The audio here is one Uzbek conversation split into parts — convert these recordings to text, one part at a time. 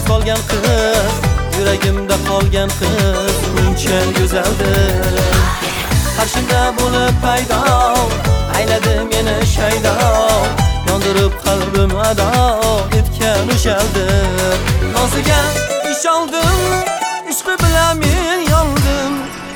solgan qiz, yuragimda qolgan qiz uncha go'zaldir. Qarshimda bo'lib paydo, ayladi meni shaydo, yondirib qalbim ado etgan o'shaldir. Noziga ish oldim, ishqi bilan men yondim.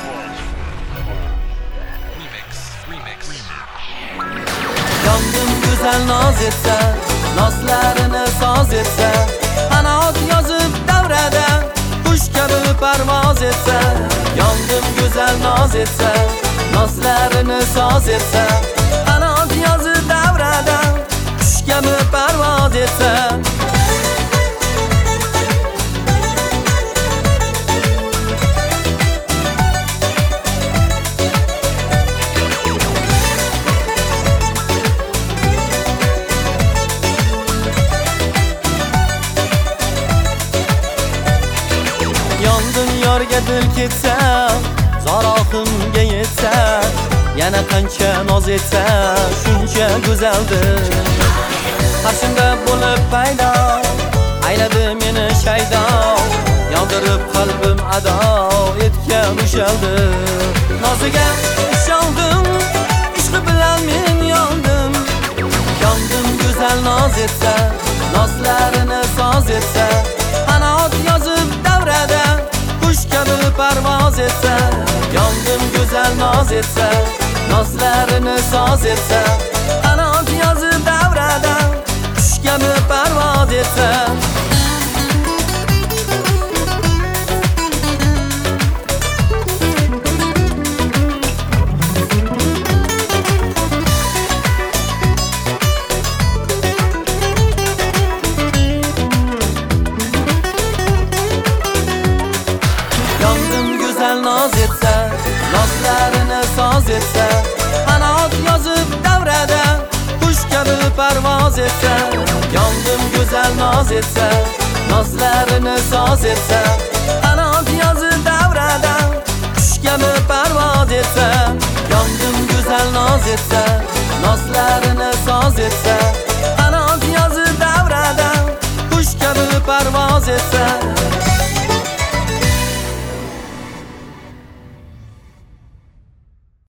Yondim go'zal noz etsa, nozlarini soz etsa, qanot yozib davrada qush kabi parvoz etsa. Yondim go'zal noz etsa, nozlarini soz etsa, qanot yozib davrada qush kabi parvoz etsa. Yondim yorga dil ketsa, zaroqimga yetsa, yana qancha noz etsa, shuncha go'zaldir. Qarshimda bo'lib paydo, ayladi meni shaydo, yondirib qalbim ado etgan o'shaldir. Noziga ish oldim, ishqi bilan men yondim. Yondim go'zal noz etsa, nozlarini soz etsa, qanot yozib davrada qush kabi parvoz etsa. Yondim go'zal noz etsa, nozlarini soz etsa, qanot yozib davrada qush kabi parvoz etsa. Noz etsa, nozlarini soz etsa, qanot yozib davrada qush kabi parvoz etsa. Yondim go'zal noz etsa, nozlarini soz etsa, qanot yozib davrada qush kabi parvoz etsa. Yondim go'zal noz etsa, nozlarini soz etsa, qanot yozib davrada qush kabi parvoz etsa.